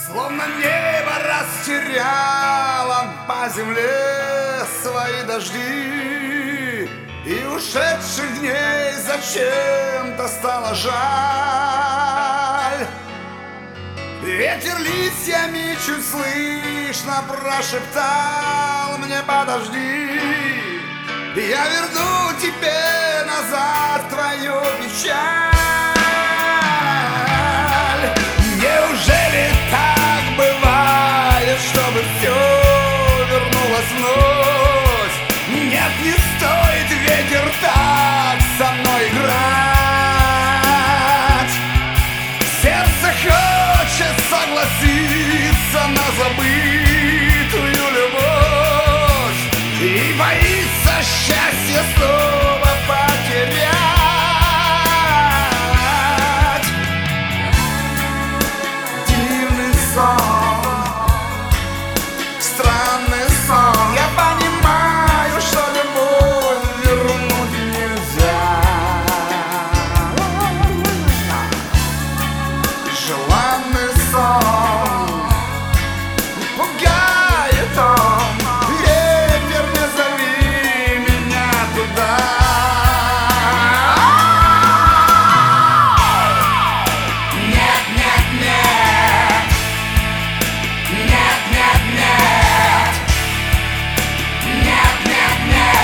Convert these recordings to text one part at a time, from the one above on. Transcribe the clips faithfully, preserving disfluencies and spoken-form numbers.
Словно небо растеряло по земле свои дожди, и ушедших дней зачем-то стало жаль. Ветер листьями чуть слышно прошептал мне: подожди, я верну тебе назад твою печаль. Неужели так бывает, чтобы все вернулось вновь? Нет, не стоит, ветер, так со мной играть. Сердце хочет согласиться на забытую любовь и боится счастье снова потерять. Дивный сон, странный сон. Я понимаю, что любовь вернуть нельзя. Желанный сон, пугает он. Ветер, не зови меня туда. Нет, нет, нет. Нет, нет, нет. Нет, нет,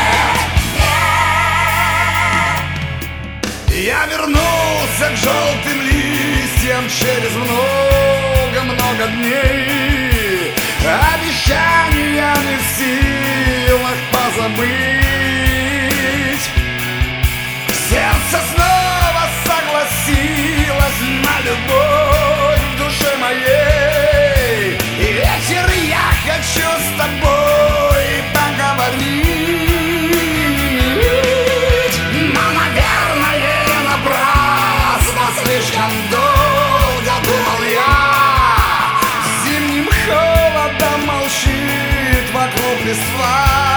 нет. Я вернулся к желтым листьям через много-много дней. Обещания не в силах позабыть. Сердце снова согласилось на любовь в душе моей. И вечер, я хочу с тобой поговорить. Но, наверное, напрасно, слишком долго думал я. Зимним холодом молчит вокруг листва.